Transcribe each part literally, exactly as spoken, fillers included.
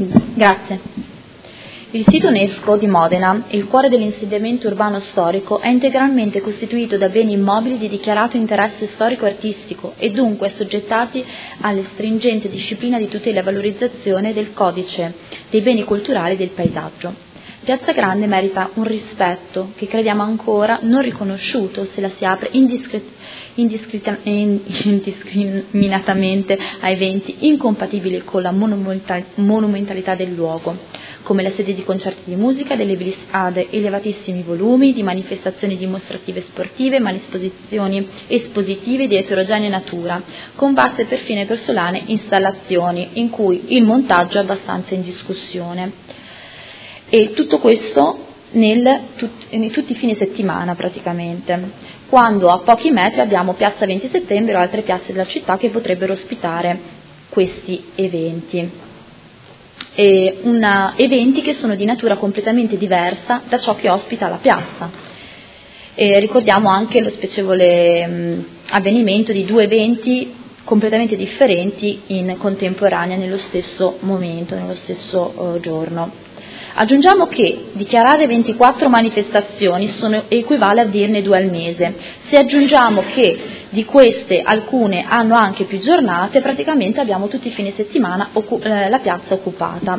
Grazie. Il sito UNESCO di Modena, il cuore dell'insediamento urbano storico, è integralmente costituito da beni immobili di dichiarato interesse storico-artistico e dunque assoggettati alle stringente disciplina di tutela e valorizzazione del codice dei beni culturali e del paesaggio. Piazza Grande merita un rispetto che crediamo ancora non riconosciuto se la si apre indiscre- indiscrita- indiscriminatamente a eventi incompatibili con la monumental- monumentalità del luogo, come la sede di concerti di musica delle, ad elevatissimi volumi, di manifestazioni dimostrative sportive, manifestazioni espositive di eterogenea natura, con vaste e perfino grossolane installazioni in cui il montaggio è abbastanza in discussione. E tutto questo nel, tut, in tutti i fine settimana praticamente, quando a pochi metri abbiamo Piazza venti Settembre o altre piazze della città che potrebbero ospitare questi eventi. E una, eventi che sono di natura completamente diversa da ciò che ospita la piazza. E ricordiamo anche lo spiacevole mh, avvenimento di due eventi completamente differenti in contemporanea nello stesso momento, nello stesso uh, giorno. Aggiungiamo che dichiarare ventiquattro manifestazioni sono, equivale a dirne due al mese. Se aggiungiamo che di queste alcune hanno anche più giornate, praticamente abbiamo tutti i fine settimana occu- eh, la piazza occupata.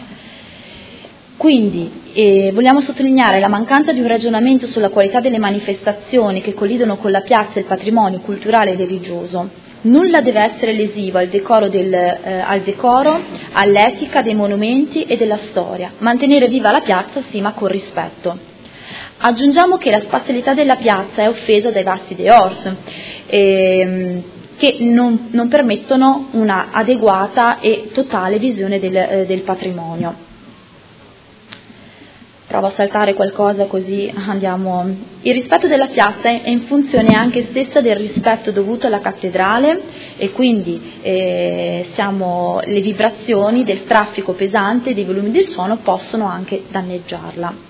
Quindi eh, vogliamo sottolineare la mancanza di un ragionamento sulla qualità delle manifestazioni che collidono con la piazza e il patrimonio culturale e religioso. Nulla deve essere lesivo al decoro, del, eh, al decoro, all'etica dei monumenti e della storia. Mantenere viva la piazza, sì, ma con rispetto. Aggiungiamo che la spazialità della piazza è offesa dai vasti dehors, ehm, che non, non permettono una adeguata e totale visione del, eh, del patrimonio. Provo a saltare qualcosa così andiamo. Il rispetto della piazza è in funzione anche stessa del rispetto dovuto alla cattedrale e quindi eh, siamo, le vibrazioni del traffico pesante e dei volumi del suono possono anche danneggiarla.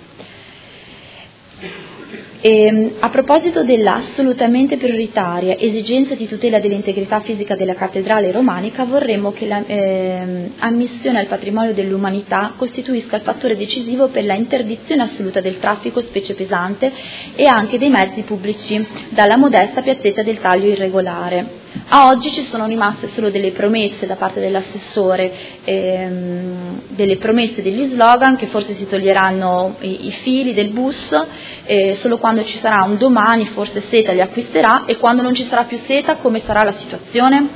E, a proposito della assolutamente prioritaria esigenza di tutela dell'integrità fisica della cattedrale romanica, vorremmo che l'ammissione eh, al patrimonio dell'umanità costituisca il fattore decisivo per la interdizione assoluta del traffico, specie pesante, e anche dei mezzi pubblici dalla modesta piazzetta del taglio irregolare. A oggi ci sono rimaste solo delle promesse da parte dell'assessore, ehm, delle promesse degli slogan che forse si toglieranno i, i fili del bus, eh, solo quando ci sarà un domani forse Seta li acquisterà, e quando non ci sarà più Seta come sarà la situazione?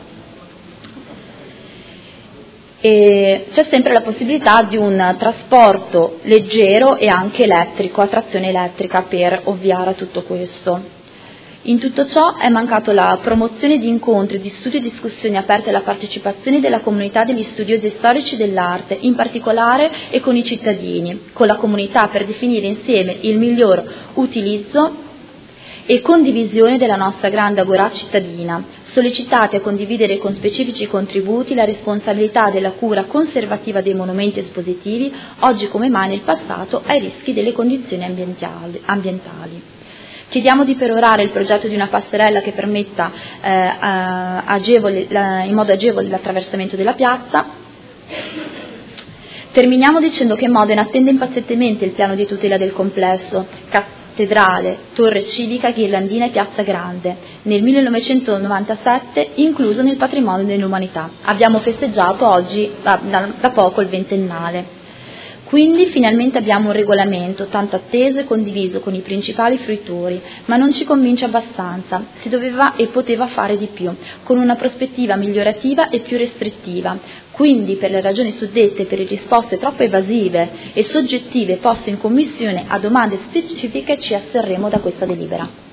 E c'è sempre la possibilità di un trasporto leggero e anche elettrico, a trazione elettrica, per ovviare a tutto questo. In tutto ciò è mancato la promozione di incontri, di studi e discussioni aperte alla partecipazione della comunità degli studiosi storici dell'arte, in particolare e con i cittadini, con la comunità, per definire insieme il miglior utilizzo e condivisione della nostra grande agorà cittadina, sollecitati a condividere con specifici contributi la responsabilità della cura conservativa dei monumenti espositivi, oggi come mai nel passato, ai rischi delle condizioni ambientali. ambientali. Chiediamo di perorare il progetto di una passerella che permetta eh, agevole, la, in modo agevole l'attraversamento della piazza. Terminiamo dicendo che Modena attende impazientemente il piano di tutela del complesso cattedrale, torre civica, ghirlandina e piazza grande, nel millenovecentonovantasette incluso nel patrimonio dell'umanità. Abbiamo festeggiato oggi da, da, da poco il ventennale. Quindi finalmente abbiamo un regolamento tanto atteso e condiviso con i principali fruitori, ma non ci convince abbastanza. Si doveva e poteva fare di più, con una prospettiva migliorativa e più restrittiva. Quindi, per le ragioni suddette e per le risposte troppo evasive e soggettive poste in commissione a domande specifiche, ci asterremo da questa delibera.